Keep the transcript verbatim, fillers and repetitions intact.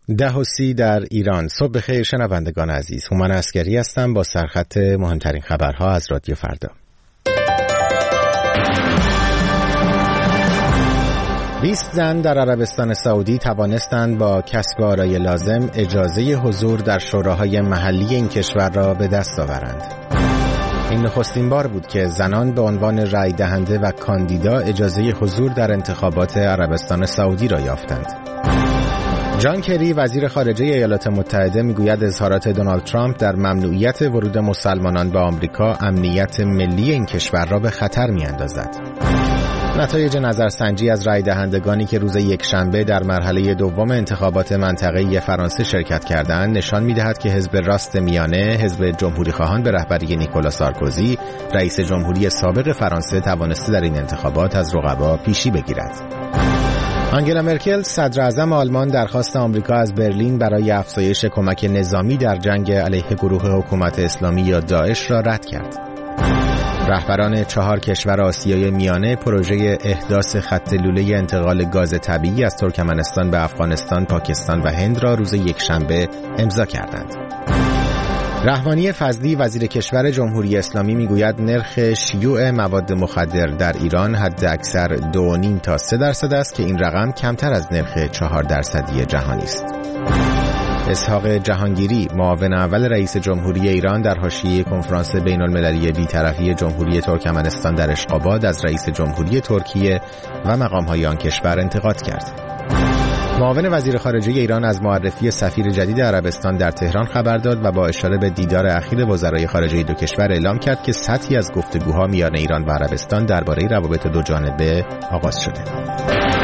ده و سی در ایران. صبح بخیر شنوندگان عزیز. هومن عسگری هستم با سرخط مهمترین خبرها از رادیو فردا. بیست زن در عربستان سعودی توانستند با کسب آرای لازم اجازه حضور در شوراهای محلی این کشور را به دست آورند. این نخستین بار بود که زنان به عنوان رای دهنده و کاندیدا اجازه حضور در انتخابات عربستان سعودی را یافتند. جان کری وزیر خارجه ایالات متحده میگوید اظهارات دونالد ترامپ در ممنوعیت ورود مسلمانان به آمریکا امنیت ملی این کشور را به خطر میاندازد. نتایج نظرسنجی از رای دهندگانی که روز یکشنبه در مرحله دوم انتخابات منطقه‌ای فرانسه شرکت کردند نشان می‌دهد که حزب راست میانه، حزب جمهوری خواهان به رهبری نیکولا سارکوزی، رئیس جمهوری سابق فرانسه، توانسته در این انتخابات از رقبا پیشی بگیرد. آنگلا مرکل صدر اعظم آلمان درخواست آمریکا از برلین برای افزایش کمک نظامی در جنگ علیه گروه حکومت اسلامی یا داعش را رد کرد. رهبران چهار کشور آسیای میانه پروژه احداث خط لوله انتقال گاز طبیعی از ترکمنستان به افغانستان، پاکستان و هند را روز یکشنبه امضا کردند. رحمانی فضلی وزیر کشور جمهوری اسلامی میگوید نرخ شیوع مواد مخدر در ایران حد اکثر دو و نیم تا سه درصد است که این رقم کمتر از نرخ چهار درصدی جهانی است. اسحاق جهانگیری معاون اول رئیس جمهوری ایران در حاشیه کنفرانس بین المللی بی‌طرفی جمهوری ترکمنستان در اشخاباد از رئیس جمهوری ترکیه و مقام‌های آن کشور انتقاد کرد. معاون وزیر خارجه ایران از معرفی سفیر جدید عربستان در تهران خبر داد و با اشاره به دیدار اخیر وزرای خارجه دو کشور اعلام کرد که سطحی از گفتگوها میان ایران و عربستان درباره روابط دو جانبه آغاز شده.